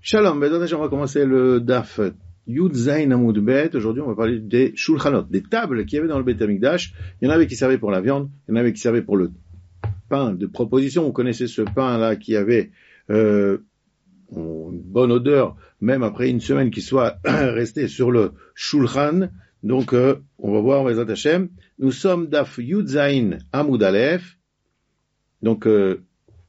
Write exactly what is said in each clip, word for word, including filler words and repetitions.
Shalom, ben, on va commencer le Daf Yud Zayin Amud Bet. Aujourd'hui, on va parler des Shulchanot, des tables qu'il y avait dans le Beit Hamikdash. Il y en avait qui servaient pour la viande, il y en avait qui servaient pour le pain de proposition. Vous connaissez ce pain-là qui avait euh, une bonne odeur, même après une semaine qui soit resté sur le Shulchan. Donc, euh, on va voir, Bezrat Hashem. Nous sommes Daf Yud Zayin Amud Aleph. Donc, euh,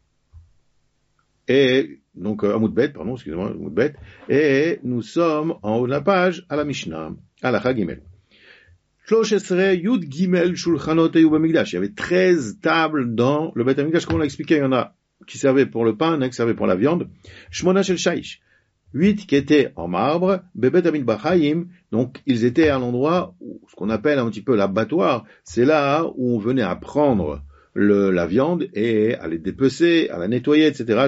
et donc euh, Amud Bet, pardon, excusez-moi, Amud Bet, et nous sommes en haut de la page à la Mishnah, à la Chagimel. Shloshesre Yud Gimel Shulchanot Hayu Bamikdash. Il y avait treize tables dans le Beit Hamikdash, comme on l'a expliqué, il y en a qui servaient pour le pain, il y en a qui servaient pour la viande. Shmona Shel Shaish. Huit qui étaient en marbre, Bebet Amit Bachayim, donc ils étaient à l'endroit où, ce qu'on appelle un petit peu l'abattoir, c'est là où on venait apprendre Le, la viande et à les dépecer, à la nettoyer, et cetera.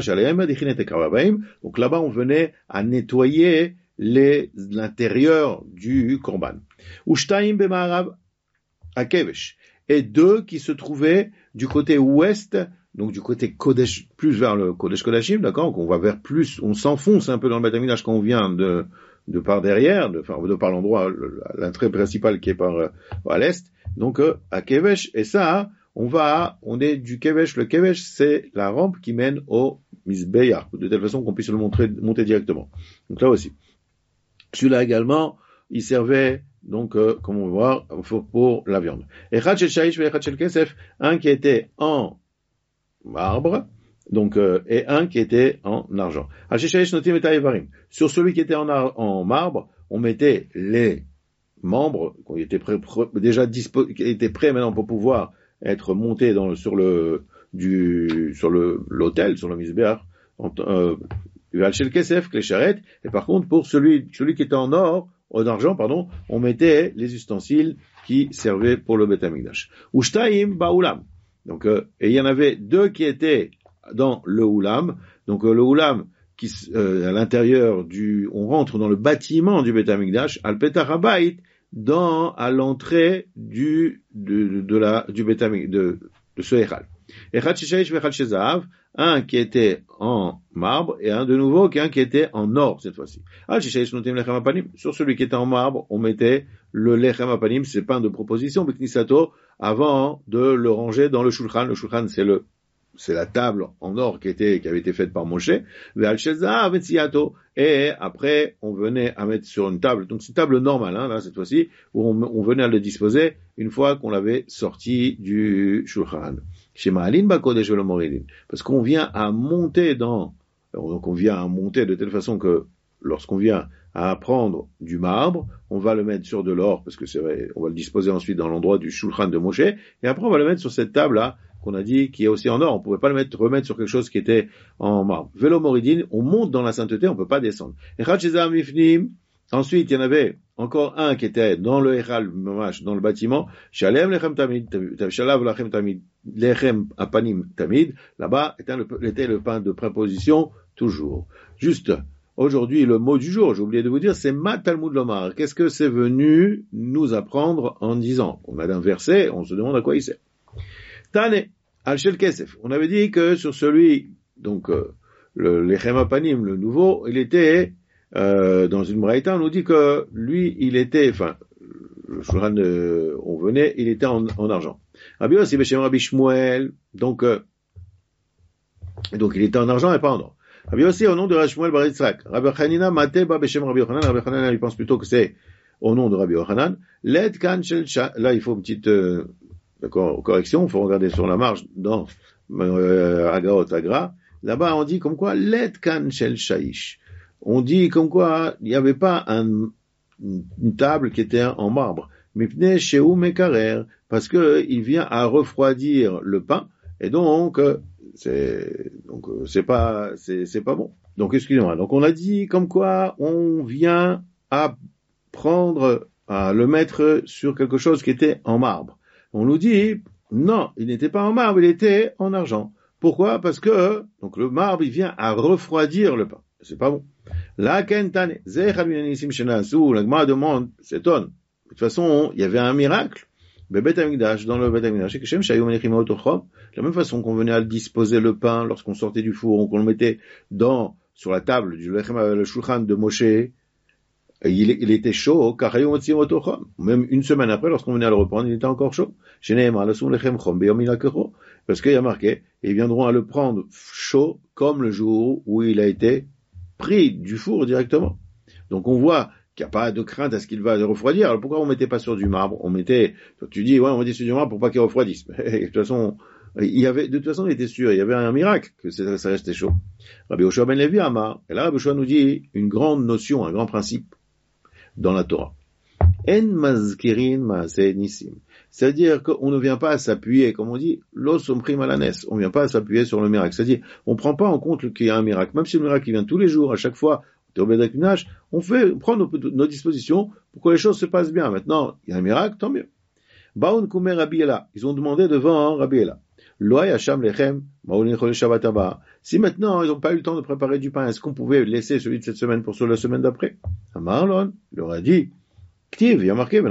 Donc là-bas, on venait à nettoyer les, l'intérieur du korban. Ushtaim b'ma'arav akevesh. Et deux qui se trouvaient du côté ouest, donc du côté Kodesh, plus vers le Kodesh Kodashim, d'accord, qu'on va vers plus, on s'enfonce un peu dans le Beit Hamikdash quand on vient de, de par derrière, de, enfin, de par l'endroit, l'entrée principale qui est par, à l'est. Donc, euh, à Kevesh, et ça, on va, on est du Kevesh. Le Kevesh, c'est la rampe qui mène au Mizbeach, de telle façon qu'on puisse le montrer, monter directement. Donc là aussi. Celui-là également, il servait, donc, euh, comme on va voir, pour la viande. Echad shel shaish ve echad shel kesef, un qui était en marbre, donc, euh, et un qui était en argent. Al shel shaish notim et ha'evarim. Sur celui qui était en, ar- en marbre, on mettait les membres, qui étaient prêts, déjà dispo, qui étaient prêts maintenant pour pouvoir être monté dans le, sur le du sur le l'autel, sur le misbéach, euh, chez le kesef, les charrettes. Et par contre, pour celui celui qui était en or, en argent, pardon, on mettait les ustensiles qui servaient pour le Beit Hamikdash. Ushtaim ba'ulam. Donc, euh, et il y en avait deux qui étaient dans le oulam. Donc euh, le oulam qui euh, à l'intérieur du, on rentre dans le bâtiment du Beit Hamikdash, al petach habayit, dans, à l'entrée du, de, de la, du Beit Hamikdash, de, de ce Echal. Echad sheshaish vechad shezahav, un qui était en marbre, et un de nouveau, un qui était en or, cette fois-ci. Al sheshaish notim lechem apanim. Sur celui qui était en marbre, on mettait le lechem apanim, c'est pain de proposition, beknisato, avant de le ranger dans le shulchan. Le shulchan, c'est le, c'est la table en or qui était, qui avait été faite par Moshe. Ve'al shezahav etziato. Et après, on venait à mettre sur une table, donc c'est une table normale, hein, là, cette fois-ci, où on, on venait à le disposer une fois qu'on l'avait sorti du shulchan. Chez Ma'alin Bakodesh Velo Moridin. Parce qu'on vient à monter dans, donc on vient à monter de telle façon que lorsqu'on vient à prendre du marbre, on va le mettre sur de l'or, parce que c'est vrai, on va le disposer ensuite dans l'endroit du shulchan de Moshe, et après on va le mettre sur cette table-là, qu'on a dit, qui est aussi en or. On pouvait pas le mettre, remettre sur quelque chose qui était en marbre. Velo Moridin, on monte dans la sainteté, on peut pas descendre. Ensuite, il y en avait encore un qui était dans le Echal, dans le bâtiment. Shalem lechem tamid, shalav lachem tamid, lechem apanim tamid. Là-bas était le, était le pain de préposition, toujours. Juste, aujourd'hui, le mot du jour, j'ai oublié de vous dire, c'est ma Talmud lomar. Qu'est-ce que c'est venu nous apprendre en disant? On a un verset, on se demande à quoi il sert. Tane, al shel kesef. On avait dit que sur celui, donc, euh, le lechem apanim, le nouveau, il était, euh, dans une braïta, on nous dit que lui, il était, enfin, le shulchan, euh, on venait, il était en, en argent. Rabbi Yossi b'shem Rabbi Shmuel, donc, euh, donc il était en argent et pas en or. Rabbi Yossi au nom de Rabbi Shmuel bar Yitzhak. Rabbi Chanina mate ba b'shem Rabbi Yochanan. Rabbi Yochanan, il pense plutôt que c'est au nom de Rabbi Yochanan. Let kan shel sha, là, il faut une petite, euh, d'accord, correction, il faut regarder sur la marge dans euh, Agaot Agra. Là-bas, on dit comme quoi let kan shel shaish. On dit comme quoi il n'y avait pas un, une table qui était en marbre. Mipnei shehu mekarer, parce que il vient à refroidir le pain et donc c'est donc c'est pas c'est c'est pas bon. Donc excusez-moi. Donc on a dit comme quoi on vient à prendre à le mettre sur quelque chose qui était en marbre. On nous dit, non, il n'était pas en marbre, il était en argent. Pourquoi? Parce que, donc le marbre, il vient à refroidir le pain. C'est pas bon. La kentane, zechal minanissim shenasu, la Gemara demande, s'étonne. De toute façon, il y avait un miracle. Beit Hamikdash, dans le Beit Hamikdash, que Shem Shayom Menechim Autochom, de la même façon qu'on venait à disposer le pain lorsqu'on sortait du four, qu'on le mettait dans sur la table du lechem, le shulchan de Moshe, il, il était chaud, car même une semaine après, lorsqu'on venait à le reprendre, il était encore chaud. Parce qu'il y a marqué, ils viendront à le prendre chaud comme le jour où il a été pris du four directement. Donc on voit qu'il n'y a pas de crainte à ce qu'il va refroidir. Alors pourquoi on mettait pas sur du marbre? On mettait, toi, tu dis, ouais, on mettait sur du marbre pour pas qu'il refroidisse. Mais, de toute façon, il y avait, de toute façon, il était sûr, il y avait un miracle que ça, ça restait chaud. Rabbi Yoshua ben Levi Amar. Et là, Rabbi Yoshua nous dit une grande notion, un grand principe dans la Torah. En mazkirin maaseh nisim. C'est-à-dire qu'on ne vient pas à s'appuyer, comme on dit, los omrim alanes. On ne vient pas à s'appuyer sur le miracle. C'est-à-dire, on ne prend pas en compte qu'il y a un miracle. Même si le miracle il vient tous les jours, à chaque fois, on fait, on prend nos, nos dispositions pour que les choses se passent bien. Maintenant, il y a un miracle, tant mieux. Baon kumer Rabbi Ela. Ils ont demandé devant Rabbi Ela. Loay hacham lechem, maolin chol shabbat haba. Si maintenant, ils n'ont pas eu le temps de préparer du pain, est-ce qu'on pouvait laisser celui de cette semaine pour celui de la semaine d'après? Amarlon, il leur a dit, Ktiv, il y a marqué,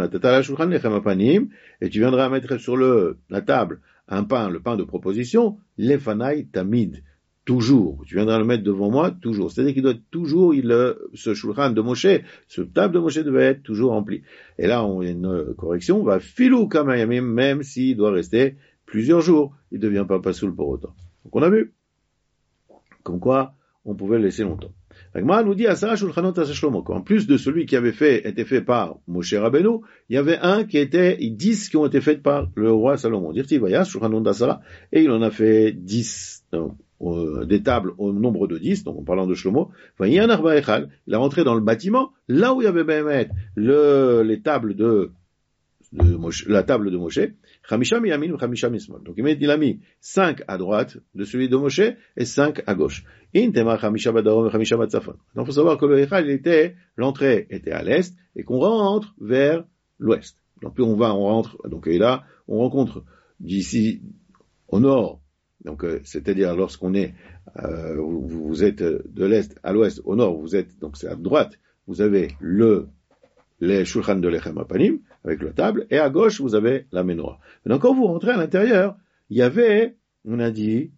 et tu viendras mettre sur le, la table un pain, le pain de proposition, lefanai tamid, toujours. Tu viendras le mettre devant moi, toujours. C'est-à-dire qu'il doit être toujours, il, ce shulchan de Moshe, ce table de Moshe devait être toujours rempli. Et là, on a une correction, va filou kamayamim, même s'il doit rester plusieurs jours, il ne devient pas pasoul pour autant. Donc on a vu, comme quoi, on pouvait le laisser longtemps. L'Agmara nous dit Asara Shulchanot Asa Shlomo. En plus de celui qui avait fait, été fait par Moshe Rabbeinu, il y avait un qui était, dix qui ont été faits par le roi Salomon. Dirti Vayas Shulchanot Asara, et il en a fait dix, donc, euh, des tables au nombre de dix, donc en parlant de Shlomo. Vayan Arba Echal, il est rentré dans le bâtiment, là où il y avait Behemet, le, les tables de, de Moshe, la table de Moshe, Chamisham Yamin, Chamisham Ismol. Donc il a mis cinq à droite de celui de Moshe et cinq à gauche. Intema Chamisha Badarom, Chamisha Batzafon. Donc il faut savoir que le Echal, il était, l'entrée était à l'est et qu'on rentre vers l'ouest. Donc plus on va, on rentre, donc et là, on rencontre d'ici au nord. Donc euh, c'est-à-dire lorsqu'on est, euh, vous, vous êtes de l'est à l'ouest, au nord, vous êtes, donc c'est à droite, vous avez le les shulchan de lechem apanim, avec la table, et à gauche, vous avez la menorah. Maintenant, quand vous rentrez à l'intérieur, il y avait, on a dit,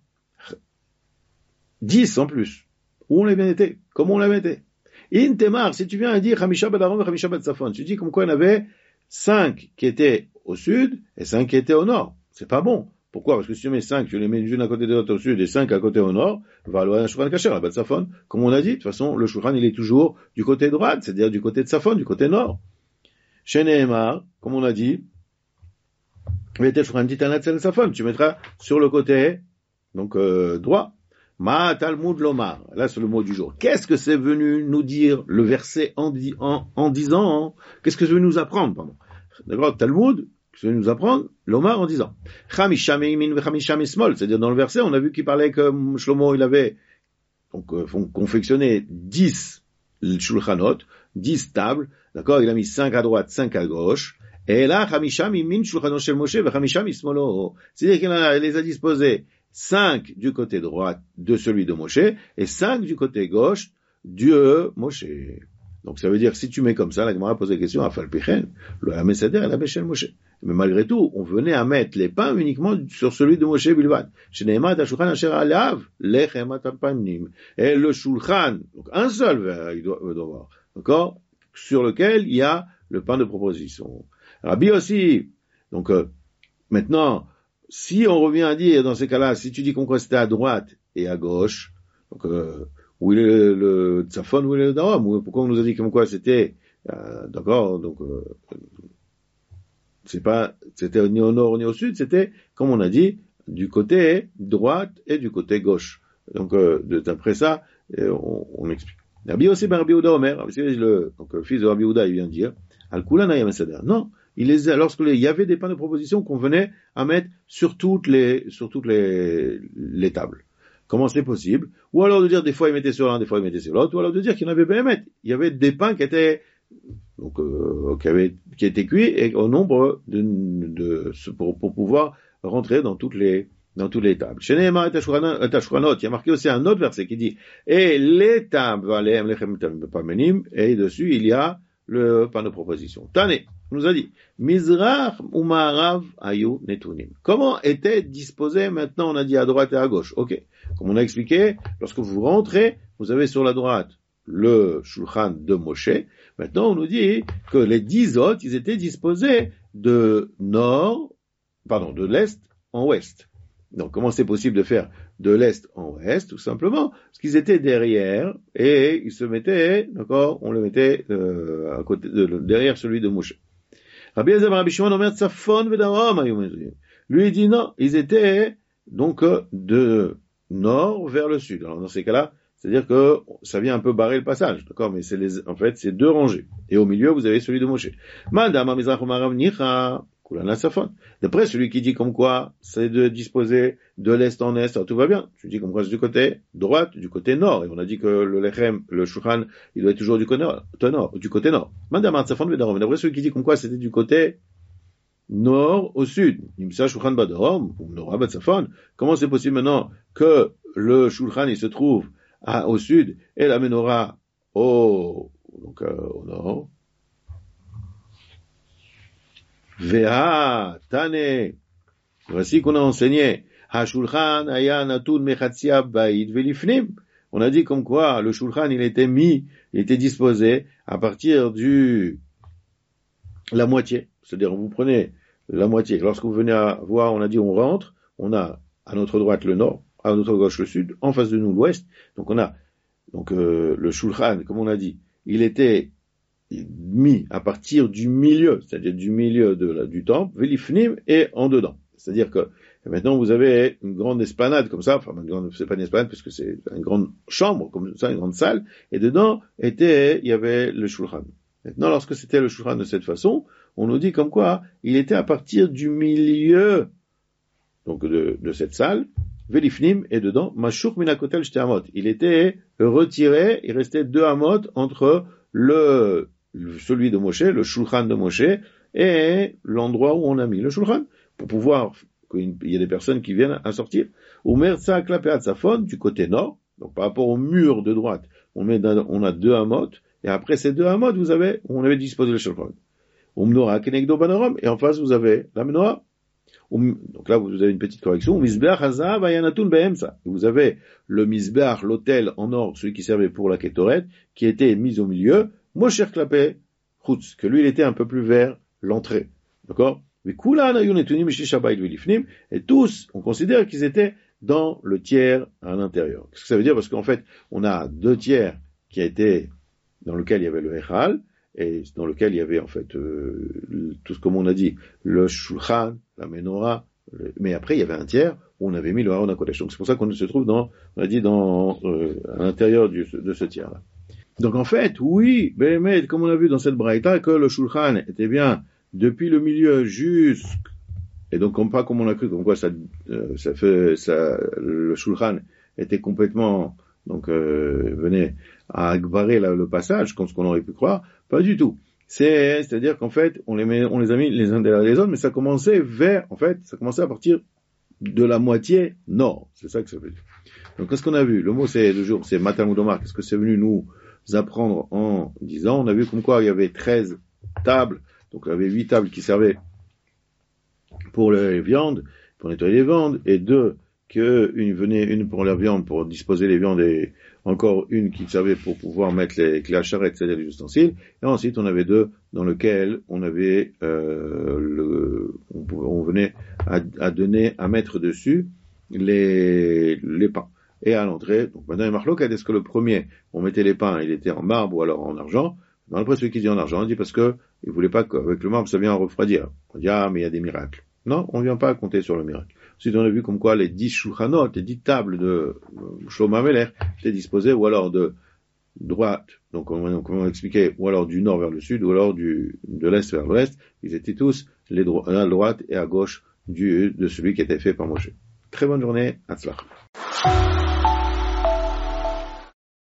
dix en plus. Où on les mettait? Comment on les mettait? In temar, si tu viens à dire, chamisha badarom, chamisha batzafon, tu dis comme quoi il y en avait cinq qui étaient au sud, et cinq qui étaient au nord. C'est pas bon. Pourquoi? Parce que si tu mets cinq, tu les mets une à côté de l'autre au sud et cinq à côté au nord, va loin un shulchan kacher, la batzafon. Comme on a dit, de toute façon, le shulchan, il est toujours du côté droit, c'est-à-dire du côté de Safon, du côté nord. Chez Nehemar, comme on a dit, tu mettras sur le côté, donc, euh, droit. Ma Talmud Lomar. Là, c'est le mot du jour. Qu'est-ce que c'est venu nous dire, le verset en, di- en, en disant, hein? Qu'est-ce que c'est venu nous apprendre, pardon? D'accord, Talmud, qu'est-ce que c'est venu nous apprendre? Lomar en disant. Chamisham Yamin v'Chamisham Ismol. C'est-à-dire, dans le verset, on a vu qu'il parlait que Shlomo, il avait, donc, euh, confectionné dix shulchanot, dix tables, d'accord, il a mis cinq à droite, cinq à gauche, et là, Chamisham Yamin shulchanot shel Moshe v'Chamisham Ismolo. C'est-à-dire qu'il les a disposés cinq du côté droit de celui de Moshe, et cinq du côté gauche de Moshe. Donc ça veut dire, si tu mets comme ça, la Gemara pose la question, Afal Pichen, le Hamesader et la Béchel Moshe. Mais malgré tout, on venait à mettre les pains uniquement sur celui de Moshe Bilvad. Chez Nehemar, Tashulchan, Asher Alav, Lechem Atapanim. Et le Shulchan, donc un seul, il doit, il doit avoir, d'accord, sur lequel il y a le pain de proposition. Rabbi aussi, donc, euh, maintenant, si on revient à dire, dans ces cas-là, si tu dis qu'on c'était à droite et à gauche, donc, euh, où il est le, le Tzafon, où il est le Darom, pourquoi on nous a dit comme quoi c'était, euh, d'accord, donc, euh, c'est pas, c'était ni au nord ni au sud, c'était, comme on a dit, du côté droite et du côté gauche. Donc, euh, d'après ça, on, on explique. Rabbi aussi, ben Rabbi Ouda Omer, le, donc, le fils de Rabbi Ouda, il vient de dire, Al-Kula Nayam Seder. Non. Il les a, lorsque les, il y avait des pains de proposition qu'on venait à mettre sur toutes les, sur toutes les, les tables. Comment c'est possible? Ou alors de dire des fois ils mettaient sur l'un, des fois ils mettaient sur l'autre, ou alors de dire qu'il y en avait bien à mettre. Il y avait des pains qui étaient, donc, euh, qui avaient, qui étaient cuits et au nombre de, de, pour, pour pouvoir rentrer dans toutes les, dans toutes les tables. Chez Nehemar et Tashkuranot, il y a marqué aussi un autre verset qui dit, et les tables, et dessus il y a le panneau de proposition. Tane nous a dit, Mizrach ou Ma'arav ayu netunim. Comment étaient disposés maintenant, on a dit à droite et à gauche. Ok. Comme on a expliqué, lorsque vous rentrez, vous avez sur la droite le Shulchan de Moshe. Maintenant, on nous dit que les dix autres, ils étaient disposés de nord, pardon, de l'est en ouest. Donc, comment c'est possible de faire de l'est en ouest? Tout simplement, parce qu'ils étaient derrière et ils se mettaient, d'accord, on le mettait euh, à côté de, derrière celui de Moshe. Rabbi Eliezer ben Rabbi Shimon omer tzafon vedarom. Lui il dit non, ils étaient donc de nord vers le sud. Alors dans ces cas-là, c'est-à-dire que ça vient un peu barrer le passage, d'accord, mais c'est les, en fait, c'est deux rangées. Et au milieu, vous avez celui de Moshe. Madama mizrach umarav nicha. D'après celui qui dit comme quoi c'est de disposer de l'est en est, alors tout va bien. Tu dis comme quoi c'est du côté droite, du côté nord. Et on a dit que le lechem, le shulchan, il doit être toujours du côté nord. Du côté nord. D'après celui qui dit comme quoi c'était du côté nord au sud. Comment c'est possible maintenant que le shulchan il se trouve à, au sud et la menorah au, donc, euh, au nord? Veha, Tane. Voici qu'on a enseigné. Ha-shulchan aya natun mechatzia ba'id velifnim. On a dit comme quoi le shulchan il était mis, il était disposé à partir du la moitié. C'est-à-dire vous prenez la moitié. Lorsque vous venez à voir, on a dit on rentre, on a à notre droite le nord, à notre gauche le sud, en face de nous l'ouest. Donc on a donc euh, le shulchan, comme on a dit, il était mis à partir du milieu, c'est-à-dire du milieu de la, du temple, velifnim, et en dedans. C'est-à-dire que maintenant vous avez une grande esplanade comme ça, enfin une grande, c'est pas une esplanade parce que c'est une grande chambre comme ça, une grande salle, et dedans était, il y avait le shulchan. Maintenant, lorsque c'était le shulchan de cette façon, on nous dit comme quoi il était à partir du milieu donc de, de cette salle, velifnim, et dedans, mashuk minakotel shte amot. Il était retiré, il restait deux amot entre le celui de Moshe, le shulchan de Moshe, et l'endroit où on a mis le shulchan, pour pouvoir qu'il y ait des personnes qui viennent à sortir. Umer tzak klapeat safon, du côté nord, donc par rapport au mur de droite, on met, on a deux amot, et après ces deux amot, vous avez, on avait disposé le shulchan. Umnora kenegdo banoram, et en face vous avez la menorah. Um, donc là vous avez une petite correction. Mizbeach hazav ayanatun be'emsa. Vous avez le mizbeach, l'autel en or, celui qui servait pour la kétoret, qui était mis au milieu. Mosher klapé chutz, que lui il était un peu plus vers l'entrée, d'accord. Mais kulan ayun etunim shisha bait velifnim, et tous on considère qu'ils étaient dans le tiers à l'intérieur. Qu'est-ce que ça veut dire? Parce qu'en fait on a deux tiers qui a été dans lequel il y avait le echal, et dans lequel il y avait en fait euh, tout ce comme on a dit, le shulchan, la menorah, le... mais après il y avait un tiers où on avait mis le Aron HaKodesh. Donc c'est pour ça qu'on se trouve dans, on a dit dans euh, à l'intérieur du, de ce tiers-là. Donc en fait, oui, Béhémet, comme on a vu dans cette braïta, que le shulchan était bien depuis le milieu jusqu'à, et donc comme pas comme on a cru, comme quoi ça, euh, ça fait, ça, le shulchan était complètement, donc euh, venait à agbarer là, le passage, comme ce qu'on aurait pu croire, pas du tout. C'est, c'est-à-dire qu'en fait, on les met, on les a mis les uns derrière les autres, mais ça commençait vers, en fait, ça commençait à partir de la moitié nord. C'est ça que ça veut dire. Donc qu'est-ce qu'on a vu? Le mot c'est le jour, c'est Matamoudomar. Qu'est-ce que c'est venu nous apprendre en disant? On a vu comme quoi il y avait treize tables, donc il y avait huit tables qui servaient pour les viandes, pour nettoyer les viandes, et deux que une venait, une pour la viande, pour disposer les viandes, et encore une qui servait pour pouvoir mettre les clés à charrette, c'est-à-dire les ustensiles, et ensuite on avait deux dans lesquels on avait euh, le, on, on venait à, à donner, à mettre dessus les les pains. Et à l'entrée, donc maintenant il y a marloquet, est-ce que le premier, on mettait les pains, il était en marbre ou alors en argent? Dans après celui qui dit en argent, on dit parce que il voulait pas qu'avec le marbre ça vient refroidir. On dit ah mais il y a des miracles. Non, on vient pas compter sur le miracle. Ensuite, on a vu comme quoi les dix shulchanot, les dix tables de Shlomo HaMelech étaient disposées ou alors de droite, donc comme on expliquait, ou alors du nord vers le sud, ou alors du, de l'est vers l'ouest. Ils étaient tous les dro- à droite et à gauche du, de celui qui était fait par Moshe. Très bonne journée, Hatzlach.